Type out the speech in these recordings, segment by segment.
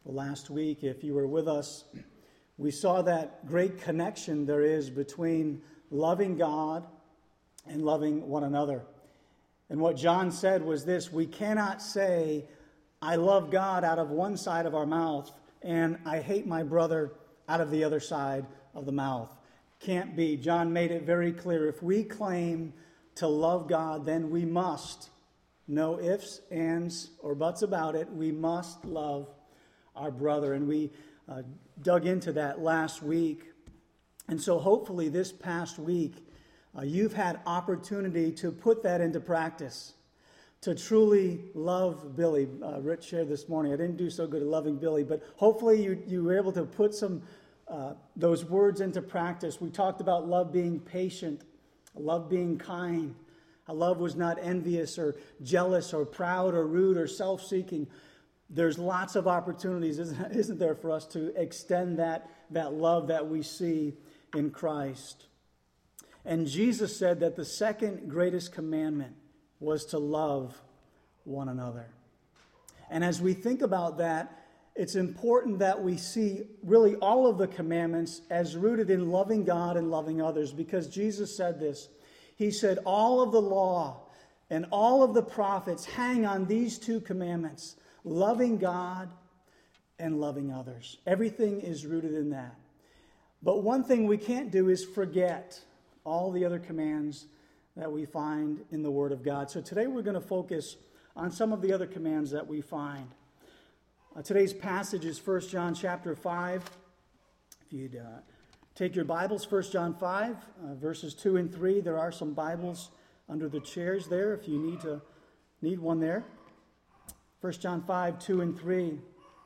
Well, last week, if you were with us, we saw that great connection there is between loving God and loving one another. And what John said was this: we cannot say, I love God out of one side of our mouth and I hate my brother out of the other side of the mouth. Can't be. John made it very clear. If we claim to love God, then we must, no ifs, ands, or buts about it, we must love our brother. And we dug into that last week. And so hopefully this past week, you've had opportunity to put that into practice, to truly love Billy. Rich shared this morning, I didn't do so good at loving Billy, but hopefully you were able to put those words into practice. We talked about love being patient, love being kind. Love was not envious or jealous or proud or rude or self-seeking. There's lots of opportunities, isn't there, for us to extend that love that we see in Christ. And Jesus said that the second greatest commandment was to love one another. And as we think about that, it's important that we see really all of the commandments as rooted in loving God and loving others, because Jesus said this. He said, all of the law and all of the prophets hang on these two commandments: loving God and loving others. Everything is rooted in that. But one thing we can't do is forget all the other commands that we find in the Word of God. So today we're going to focus on some of the other commands that we find. Today's passage is 1 John chapter 5. If you'd take your Bibles, 1 John 5, verses 2 and 3. There are some Bibles under the chairs there if you need one there. 1 John 5, 2 and 3.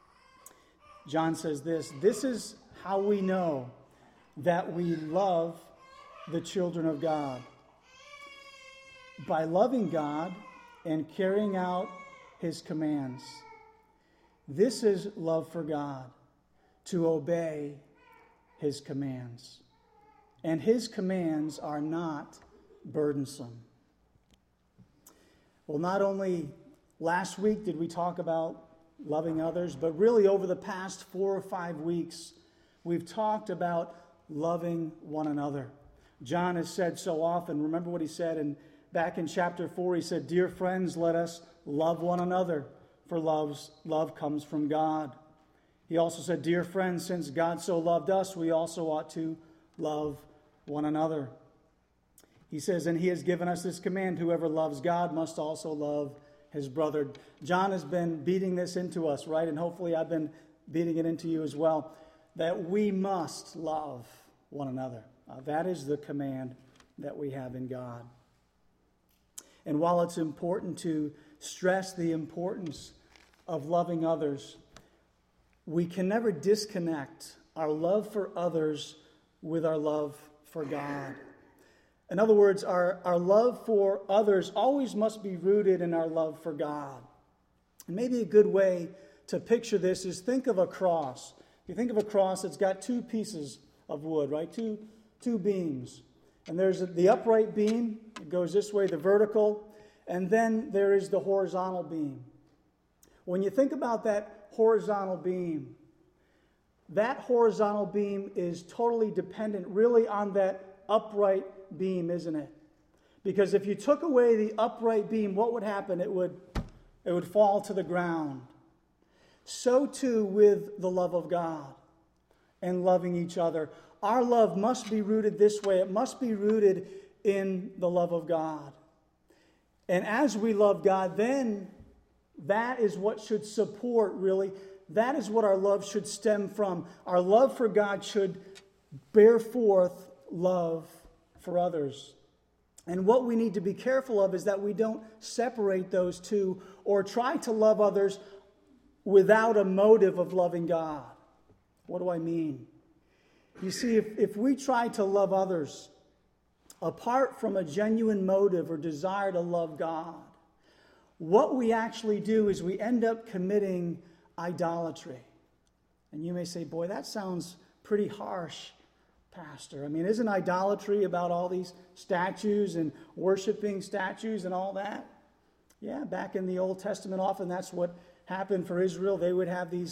John says this: this is how we know that we love the children of God, by loving God and carrying out His commands. This is love for God, to obey His commands. And His commands are not burdensome. Well, not only last week did we talk about loving others, but really over the past 4 or 5 weeks, we've talked about loving one another. John has said so often, remember what he said back in chapter 4, he said, "Dear friends, let us love one another, for love comes from God." He also said, "Dear friends, since God so loved us, we also ought to love one another." He says, "And He has given us this command: whoever loves God must also love his brother." John has been beating this into us, right? And hopefully I've been beating it into you as well, that we must love one another. That is the command that we have in God. And while it's important to stress the importance of loving others, we can never disconnect our love for others with our love for God. In other words, our love for others always must be rooted in our love for God. And maybe a good way to picture this is think of a cross. If you think of a cross, it's got two pieces of wood, right? Two beams. And there's the upright beam. It goes this way, the vertical. And then there is the horizontal beam. When you think about that horizontal beam is totally dependent really on that upright beam, isn't it? Because if you took away the upright beam, what would happen? It would fall to the ground. So too with the love of God and loving each other. Our love must be rooted this way. It must be rooted in the love of God. And as we love God, then that is what should support, really. That is what our love should stem from. Our love for God should bear forth love for others. And what we need to be careful of is that we don't separate those two or try to love others without a motive of loving God. What do I mean? You see, if we try to love others apart from a genuine motive or desire to love God, what we actually do is we end up committing idolatry. And you may say, boy, that sounds pretty harsh, Pastor. I mean, isn't idolatry about all these statues and worshiping statues and all that? Yeah, back in the Old Testament, often that's what happened for Israel. They would have these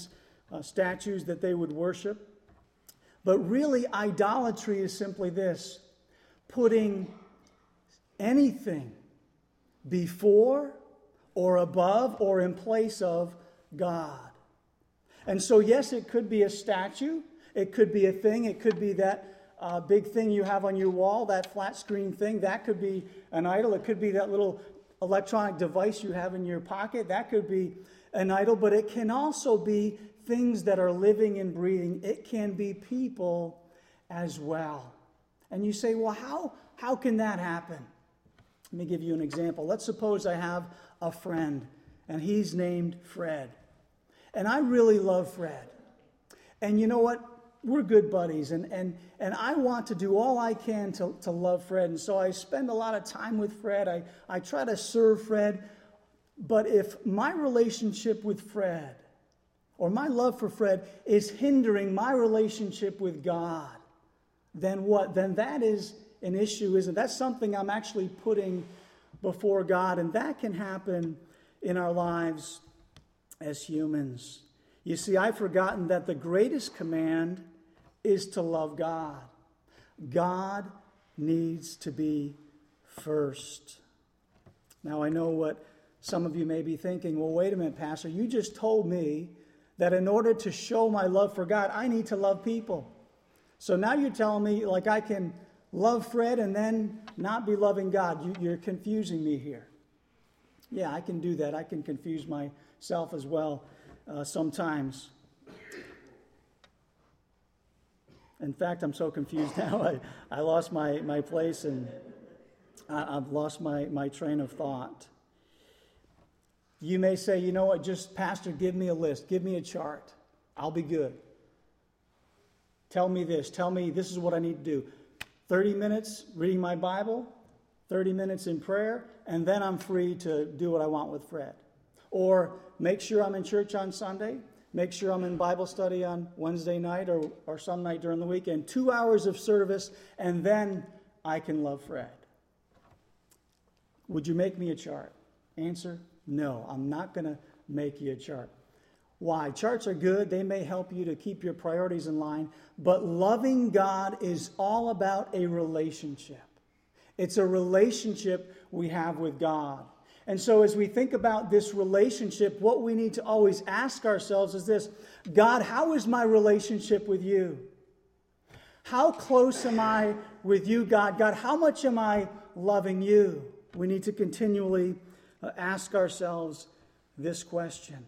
statues that they would worship. But really, idolatry is simply this: putting anything before or above or in place of God. And so, yes, it could be a statue. It could be a thing. It could be that big thing you have on your wall, that flat screen thing. That could be an idol. It could be that little electronic device you have in your pocket. That could be an idol. But it can also be things that are living and breathing. It can be people as well. And you say, well, how can that happen? Let me give you an example. Let's suppose I have a friend, and he's named Fred. And I really love Fred. And you know what? We're good buddies, and I want to do all I can to love Fred. And so I spend a lot of time with Fred. I try to serve Fred. But if my relationship with Fred, or my love for Fred, is hindering my relationship with God, then what? Then that is an issue, isn't it? That's something I'm actually putting before God, and that can happen in our lives as humans. You see, I've forgotten that the greatest command is to love God. God needs to be first. Now, I know what some of you may be thinking. Well, wait a minute, Pastor. You just told me that in order to show my love for God, I need to love people. So now you're telling me, like, I can love Fred and then not be loving God. You're confusing me here. Yeah, I can do that. I can confuse myself as well sometimes. In fact, I'm so confused now. I lost my place, and I've lost my train of thought. You may say, you know what, just Pastor, give me a list. Give me a chart. I'll be good. Tell me this. Tell me this is what I need to do. 30 minutes reading my Bible, 30 minutes in prayer, and then I'm free to do what I want with Fred. Or make sure I'm in church on Sunday, make sure I'm in Bible study on Wednesday night or some night during the week, and 2 hours of service, and then I can love Fred. Would you make me a chart? Answer, no, I'm not going to make you a chart. Why? Charts are good. They may help you to keep your priorities in line. But loving God is all about a relationship. It's a relationship we have with God. And so as we think about this relationship, what we need to always ask ourselves is this: God, how is my relationship with you? How close am I with you, God? God, how much am I loving you? We need to continually ask ourselves this question.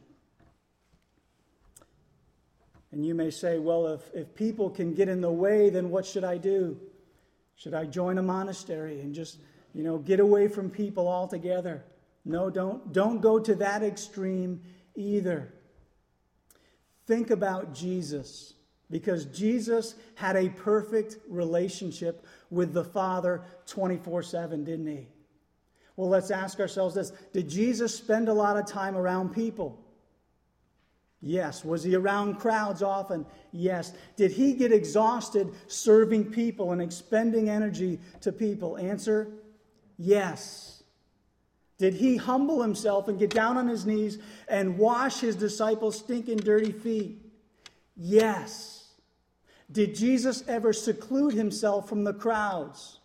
And you may say, well, if people can get in the way, then what should I do? Should I join a monastery and just, get away from people altogether? No, don't go to that extreme either. Think about Jesus, because Jesus had a perfect relationship with the Father 24/7, didn't he? Well, let's ask ourselves this. Did Jesus spend a lot of time around people? Yes. Was he around crowds often? Yes. Did he get exhausted serving people and expending energy to people? Answer, yes. Did he humble himself and get down on his knees and wash his disciples' stinking dirty feet? Yes. Did Jesus ever seclude himself from the crowds?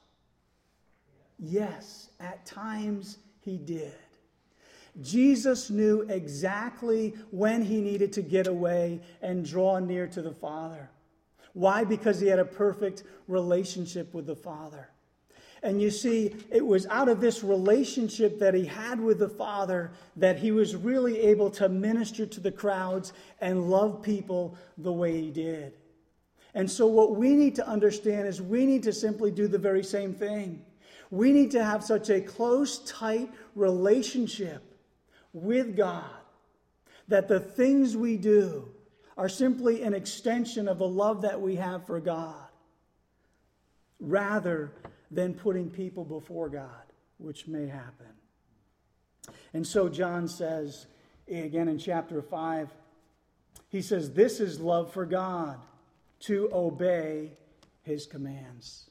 Yes. At times he did. Jesus knew exactly when he needed to get away and draw near to the Father. Why? Because he had a perfect relationship with the Father. And you see, it was out of this relationship that he had with the Father that he was really able to minister to the crowds and love people the way he did. And so what we need to understand is we need to simply do the very same thing. We need to have such a close, tight relationship with God that the things we do are simply an extension of the love that we have for God, rather than putting people before God, which may happen. And so John says, again in chapter 5, he says, this is love for God, to obey his commands.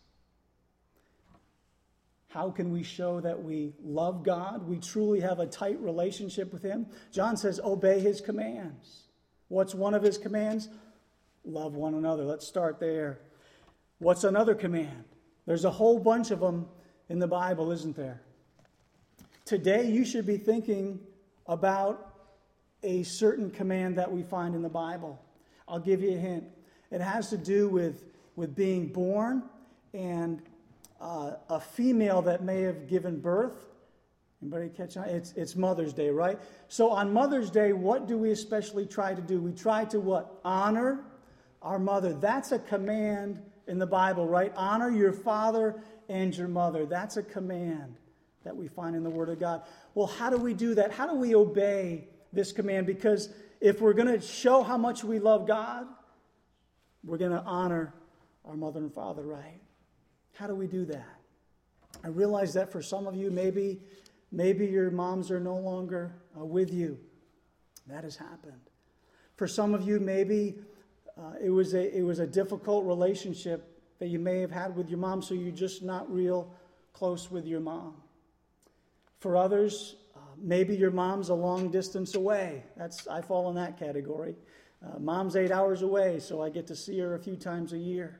How can we show that we love God? We truly have a tight relationship with him. John says, obey his commands. What's one of his commands? Love one another. Let's start there. What's another command? There's a whole bunch of them in the Bible, isn't there? Today you should be thinking about a certain command that we find in the Bible. I'll give you a hint. It has to do with being born and a female that may have given birth. Anybody catch on? It's Mother's Day, right? So on Mother's Day, what do we especially try to do? We try to what? Honor our mother. That's a command in the Bible, right? Honor your father and your mother. That's a command that we find in the Word of God. Well, how do we do that? How do we obey this command? Because if we're going to show how much we love God, we're going to honor our mother and father, right? How do we do that? I realize that for some of you, maybe your moms are no longer with you. That has happened. For some of you, maybe it was a difficult relationship that you may have had with your mom, so you're just not real close with your mom. For others, maybe your mom's a long distance away. I fall in that category. Mom's 8 hours away, so I get to see her a few times a year.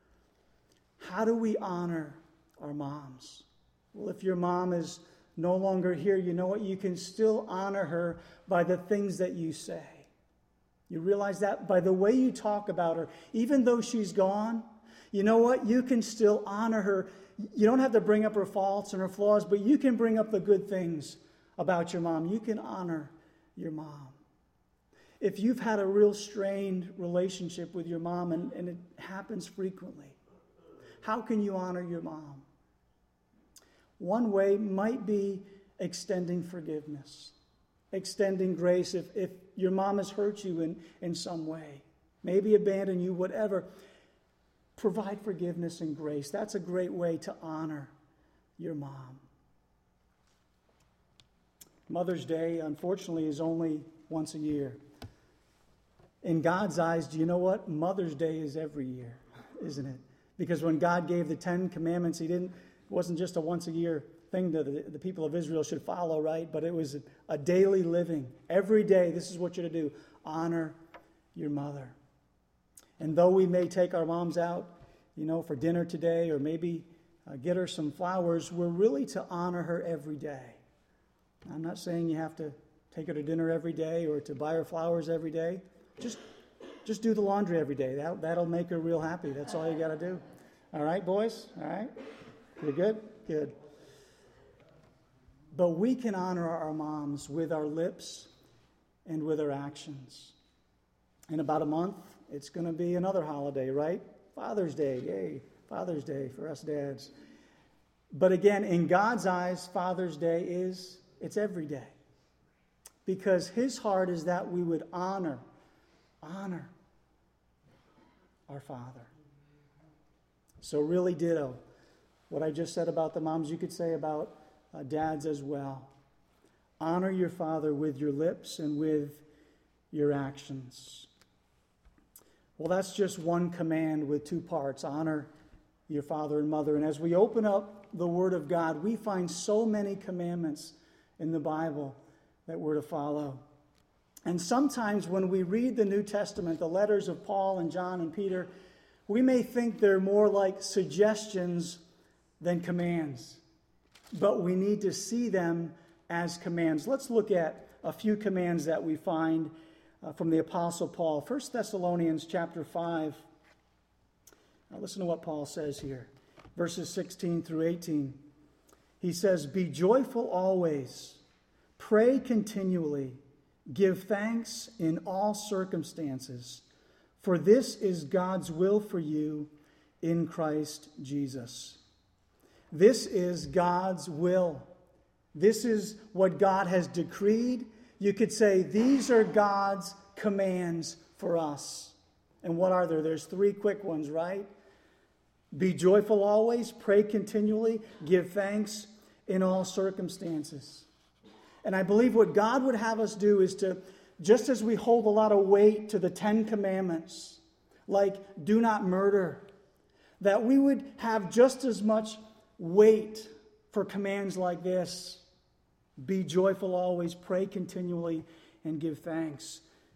How do we honor our moms? Well, if your mom is no longer here, you know what? You can still honor her by the things that you say. You realize that? By the way you talk about her. Even though she's gone, you know what? You can still honor her. You don't have to bring up her faults and her flaws, but you can bring up the good things about your mom. You can honor your mom. If you've had a real strained relationship with your mom, and it happens frequently, how can you honor your mom? One way might be extending forgiveness, extending grace if your mom has hurt you in some way, maybe abandoned you, whatever. Provide forgiveness and grace. That's a great way to honor your mom. Mother's Day, unfortunately, is only once a year. In God's eyes, do you know what? Mother's Day is every year, isn't it? Because when God gave the 10 Commandments, it wasn't just a once-a-year thing that the people of Israel should follow, right? But it was a daily living. Every day, this is what you're to do. Honor your mother. And though we may take our moms out, for dinner today, or maybe get her some flowers, we're really to honor her every day. I'm not saying you have to take her to dinner every day or to buy her flowers every day. Just do the laundry every day. That'll make her real happy. That's all you got to do. All right, boys? All right? You're good? Good. But we can honor our moms with our lips and with our actions. In about a month, it's going to be another holiday, right? Father's Day. Yay, Father's Day for us dads. But again, in God's eyes, Father's Day it's every day. Because his heart is that we would honor our Father. So really ditto what I just said about the moms, you could say about dads as well. Honor your father with your lips and with your actions. Well, that's just one command with two parts. Honor your father and mother. And as we open up the Word of God, we find so many commandments in the Bible that we're to follow. And sometimes when we read the New Testament, the letters of Paul and John and Peter, we may think they're more like suggestions than commands. But we need to see them as commands. Let's look at a few commands that we find from the Apostle Paul. 1 Thessalonians chapter 5. Now listen to what Paul says here. Verses 16 through 18. He says, "Be joyful always. Pray continually. Give thanks in all circumstances. For this is God's will for you in Christ Jesus." This is God's will. This is what God has decreed. You could say these are God's commands for us. And what are there? There's three quick ones, right? Be joyful always, pray continually, give thanks in all circumstances. And I believe what God would have us do is to, just as we hold a lot of weight to the 10 Commandments, like do not murder, that we would have just as much weight for commands like this. Be joyful always, pray continually, and give thanks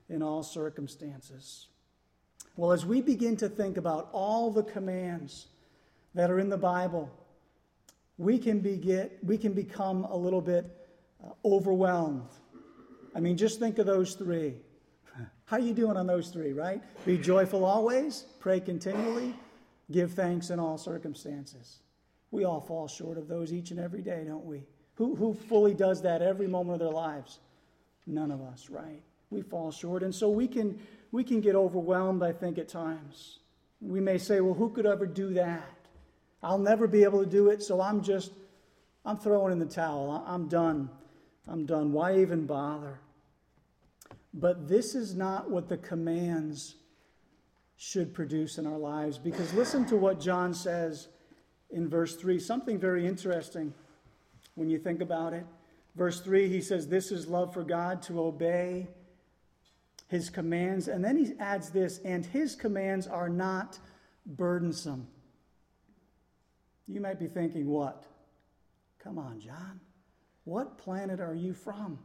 in all circumstances. Well, as we begin to think about all the commands that are in the Bible, we can become a little bit overwhelmed. I mean, just think of those three. How are you doing on those three, right? Be joyful always, pray continually, give thanks in all circumstances. We all fall short of those each and every day, don't we? Who fully does that every moment of their lives? None of us, right? We fall short. And so we can get overwhelmed, I think, at times. We may say, well, who could ever do that? I'll never be able to do it, so I'm throwing in the towel. I'm done. Why even bother? But this is not what the commands should produce in our lives. Because listen to what John says in verse 3. Something very interesting when you think about it. Verse 3, he says, this is love for God, to obey his commands. And then he adds this, and his commands are not burdensome. You might be thinking, what? Come on, John. What planet are you from?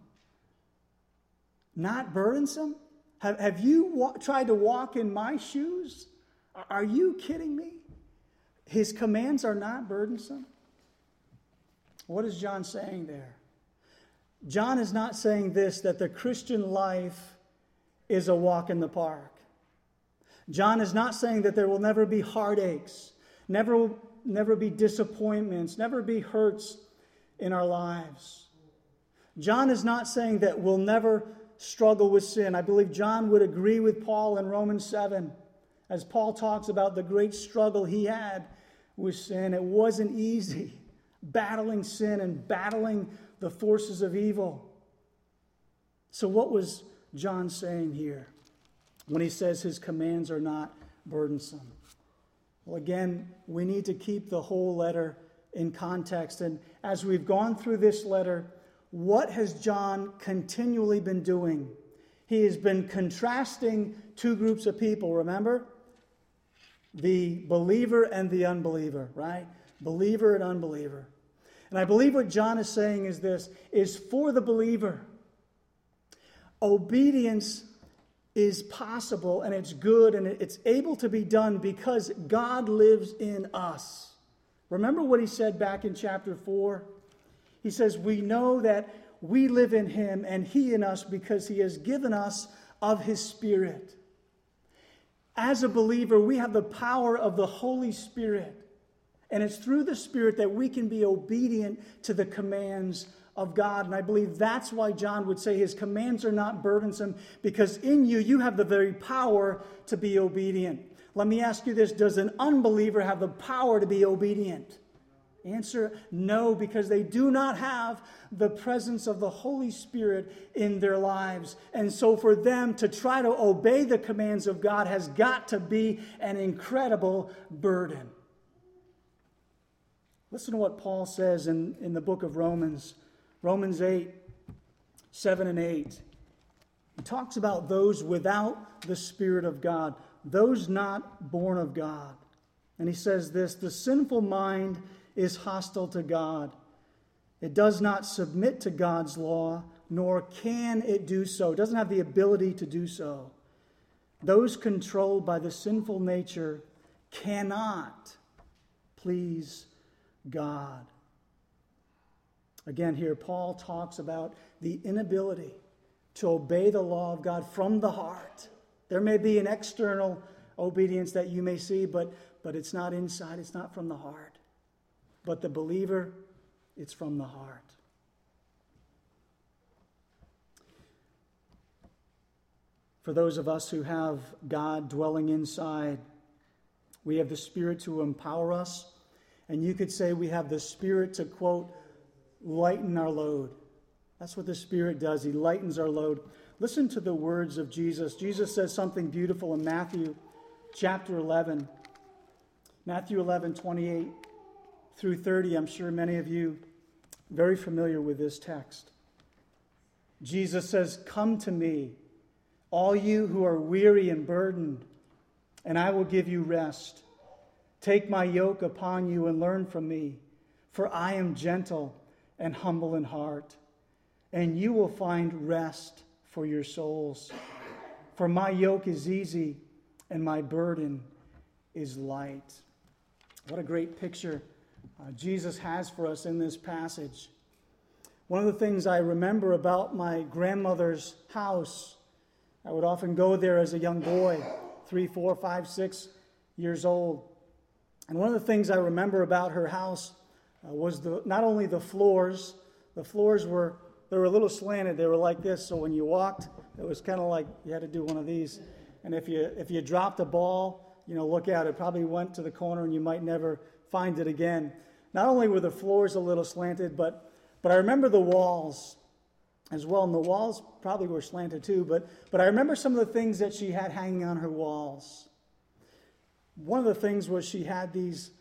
Not burdensome? Have you tried to walk in my shoes? Are you kidding me? His commands are not burdensome? What is John saying there? John is not saying this, that the Christian life is a walk in the park. John is not saying that there will never be heartaches, never be disappointments, never be hurts in our lives. John is not saying that we'll never struggle with sin. I believe John would agree with Paul in Romans 7, as Paul talks about the great struggle he had with sin. It wasn't easy battling sin and battling the forces of evil. So what was John saying here when he says his commands are not burdensome? Well, again, we need to keep the whole letter in context. And as we've gone through this letter, what has John continually been doing? He has been contrasting two groups of people, remember? The believer and the unbeliever, right? Believer and unbeliever. And I believe what John is saying is this, is for the believer, obedience is possible and it's good and it's able to be done because God lives in us. Remember what he said back in chapter 4? He says, we know that we live in him and he in us because he has given us of his Spirit. As a believer, we have the power of the Holy Spirit. And it's through the Spirit that we can be obedient to the commands of God. And I believe that's why John would say his commands are not burdensome, because in you have the very power to be obedient. Let me ask you this, does an unbeliever have the power to be obedient? Answer, no, because they do not have the presence of the Holy Spirit in their lives. And so for them to try to obey the commands of God has got to be an incredible burden. Listen to what Paul says in the book of Romans, Romans 8, 7 and 8. He talks about those without the Spirit of God, those not born of God. And he says this, the sinful mind is hostile to God. It does not submit to God's law, nor can it do so. It doesn't have the ability to do so. Those controlled by the sinful nature cannot please God. Again, here Paul talks about the inability to obey the law of God from the heart. There may be an external obedience that you may see, but it's not inside, it's not from the heart. But the believer, it's from the heart. For those of us who have God dwelling inside, we have the Spirit to empower us. And you could say we have the Spirit to, quote, lighten our load. That's what the Spirit does. He lightens our load. Listen to the words of Jesus. Jesus says something beautiful in Matthew chapter 11. Matthew 11, 28 through 30. I'm sure many of you are very familiar with this text. Jesus says, come to me, all you who are weary and burdened, and I will give you rest. Take my yoke upon you and learn from me, for I am gentle and humble in heart, and you will find rest for your souls. For my yoke is easy and my burden is light. What a great picture Jesus has for us in this passage. One of the things I remember about my grandmother's house, I would often go there as a young boy, 3, 4, 5, 6 years old. And one of the things I remember about her house was not only the floors were a little slanted. They were like this, so when you walked, it was kind of like you had to do one of these. And if you dropped a ball, look out, it probably went to the corner and you might never find it again. Not only were the floors a little slanted, but I remember the walls as well. And the walls probably were slanted too, but I remember some of the things that she had hanging on her walls. One of the things was she had these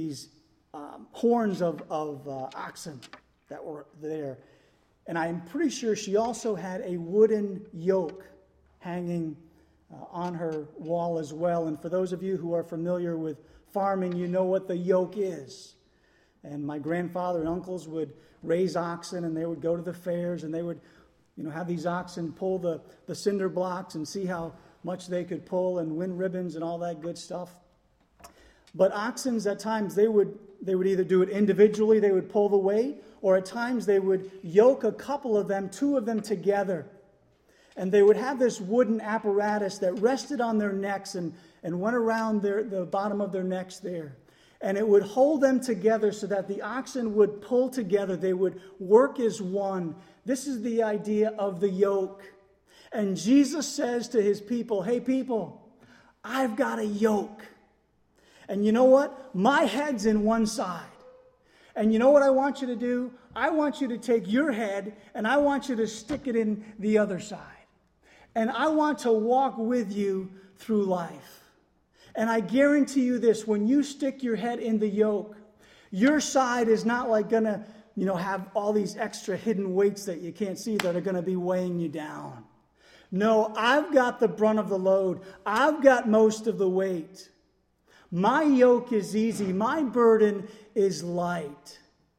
horns of oxen that were there. And I'm pretty sure she also had a wooden yoke hanging on her wall as well. And for those of you who are familiar with farming, you know what the yoke is. And my grandfather and uncles would raise oxen, and they would go to the fairs, and they would have these oxen pull the cinder blocks and see how much they could pull and win ribbons and all that good stuff. But oxen, at times, they would either do it individually, they would pull the weight, or at times they would yoke a couple of them, 2 of them together. And they would have this wooden apparatus that rested on their necks and went around the bottom of their necks there. And it would hold them together so that the oxen would pull together. They would work as one. This is the idea of the yoke. And Jesus says to his people, hey people, I've got a yoke. And you know what? My head's in one side. And you know what I want you to do? I want you to take your head and I want you to stick it in the other side. And I want to walk with you through life. And I guarantee you this, when you stick your head in the yoke, your side is not like going to, have all these extra hidden weights that you can't see that are going to be weighing you down. No, I've got the brunt of the load. I've got most of the weight. My yoke is easy. My burden is light.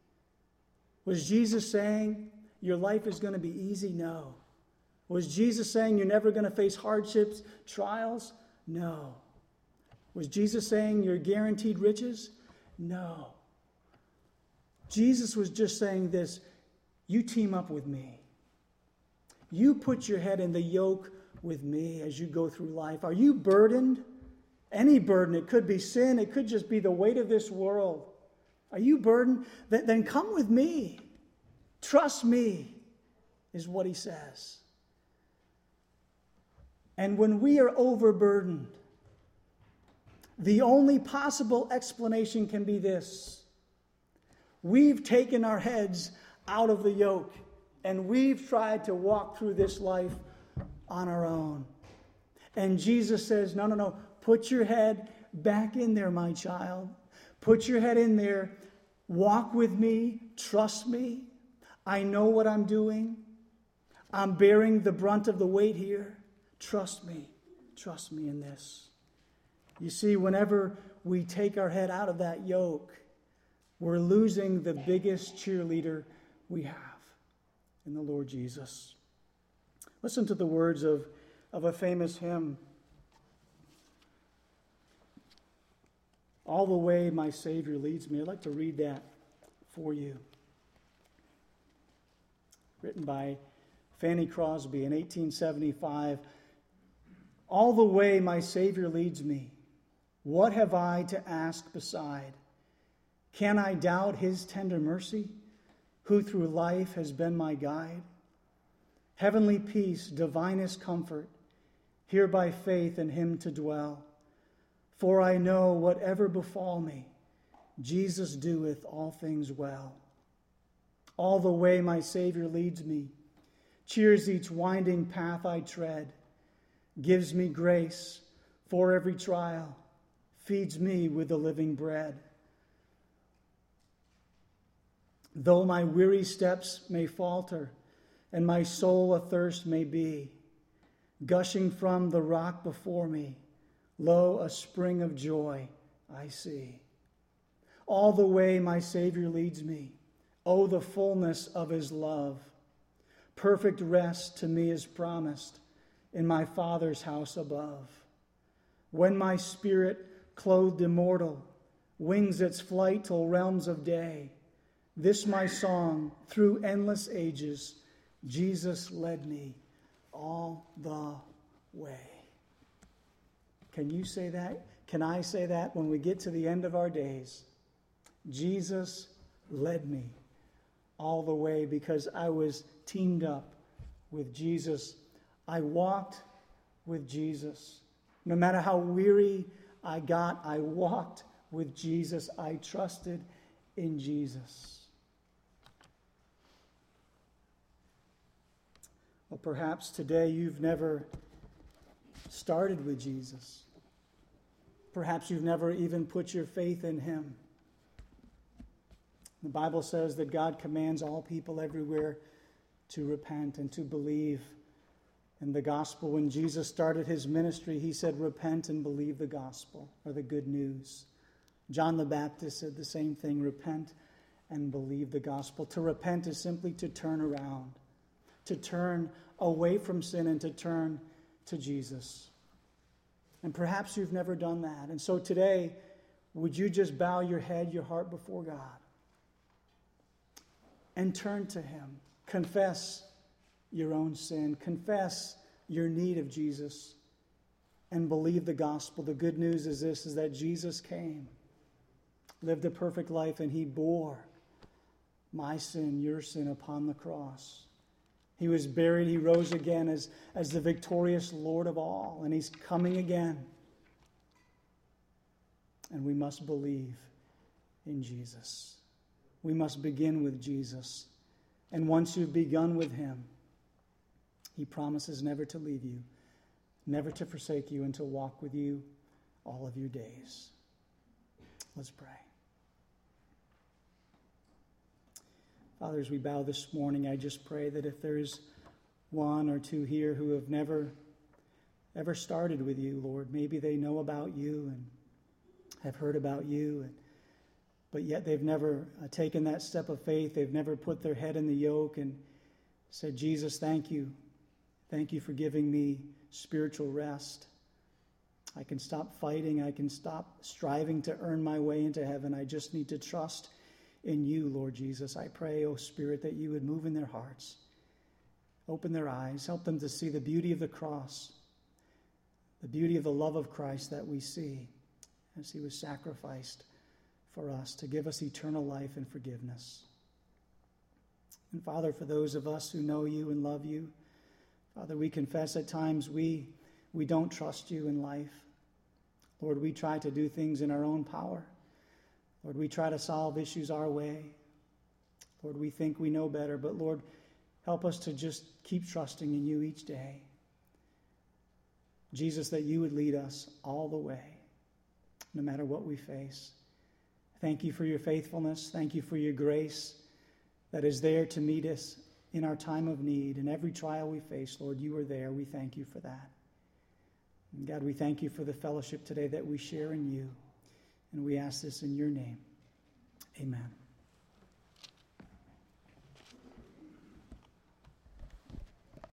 Was Jesus saying your life is going to be easy? No. Was Jesus saying you're never going to face hardships, trials? No. Was Jesus saying you're guaranteed riches? No. Jesus was just saying this, you team up with me. You put your head in the yoke with me as you go through life. Are you burdened? Any burden. It could be sin. It could just be the weight of this world. Are you burdened? Then come with me. Trust me, is what he says. And when we are overburdened, the only possible explanation can be this. We've taken our heads out of the yoke, and we've tried to walk through this life on our own. And Jesus says, no. Put your head back in there, my child. Put your head in there. Walk with me. Trust me. I know what I'm doing. I'm bearing the brunt of the weight here. Trust me. Trust me in this. You see, whenever we take our head out of that yoke, we're losing the biggest cheerleader we have in the Lord Jesus. Listen to the words of a famous hymn. All the way my Savior leads me. I'd like to read that for you. Written by Fanny Crosby in 1875. All the way my Savior leads me. What have I to ask beside? Can I doubt his tender mercy, who through life has been my guide? Heavenly peace, divinest comfort, here by faith in him to dwell. For I know whatever befall me, Jesus doeth all things well. All the way my Savior leads me, cheers each winding path I tread, gives me grace for every trial, feeds me with the living bread. Though my weary steps may falter, and my soul athirst may be, gushing from the rock before me, lo, a spring of joy I see. All the way my Savior leads me, oh, the fullness of his love. Perfect rest to me is promised, in my Father's house above. When my spirit, clothed immortal, wings its flight till realms of day, this my song through endless ages, Jesus led me all the way. Can you say that? Can I say that when we get to the end of our days? Jesus led me all the way because I was teamed up with Jesus. I walked with Jesus. No matter how weary I got, I walked with Jesus. I trusted in Jesus. Well, perhaps today you've never started with Jesus. Perhaps you've never even put your faith in him. The Bible says that God commands all people everywhere to repent and to believe in the gospel. When Jesus started his ministry, he said, repent and believe the gospel, or the good news. John the Baptist said the same thing, repent and believe the gospel. To repent is simply to turn around, to turn away from sin and to turn to Jesus. And perhaps you've never done that. And so today, would you just bow your head, your heart before God, and turn to him? Confess your own sin. Confess your need of Jesus and believe the gospel. The good news is this, is that Jesus came, lived a perfect life, and he bore my sin, your sin upon the cross. He was buried. He rose again as the victorious Lord of all. And he's coming again. And we must believe in Jesus. We must begin with Jesus. And once you've begun with him, he promises never to leave you, never to forsake you, and to walk with you all of your days. Let's pray. Father, as we bow this morning, I just pray that if there is one or two here who have never ever started with you, Lord, maybe they know about you and have heard about you, but yet they've never taken that step of faith. They've never put their head in the yoke and said, Jesus, thank you. Thank you for giving me spiritual rest. I can stop fighting. I can stop striving to earn my way into heaven. I just need to trust in you, Lord Jesus. I pray, oh Spirit, that you would move in their hearts, open their eyes, help them to see the beauty of the cross, the beauty of the love of Christ that we see as he was sacrificed for us to give us eternal life and forgiveness. And Father, for those of us who know you and love you, Father, we confess at times we don't trust you in life. Lord, we try to do things in our own power. Lord, we try to solve issues our way. Lord, we think we know better, but Lord, help us to just keep trusting in you each day. Jesus, that you would lead us all the way, no matter what we face. Thank you for your faithfulness. Thank you for your grace that is there to meet us in our time of need. In every trial we face, Lord, you are there. We thank you for that. And God, we thank you for the fellowship today that we share in you. And we ask this in your name. Amen.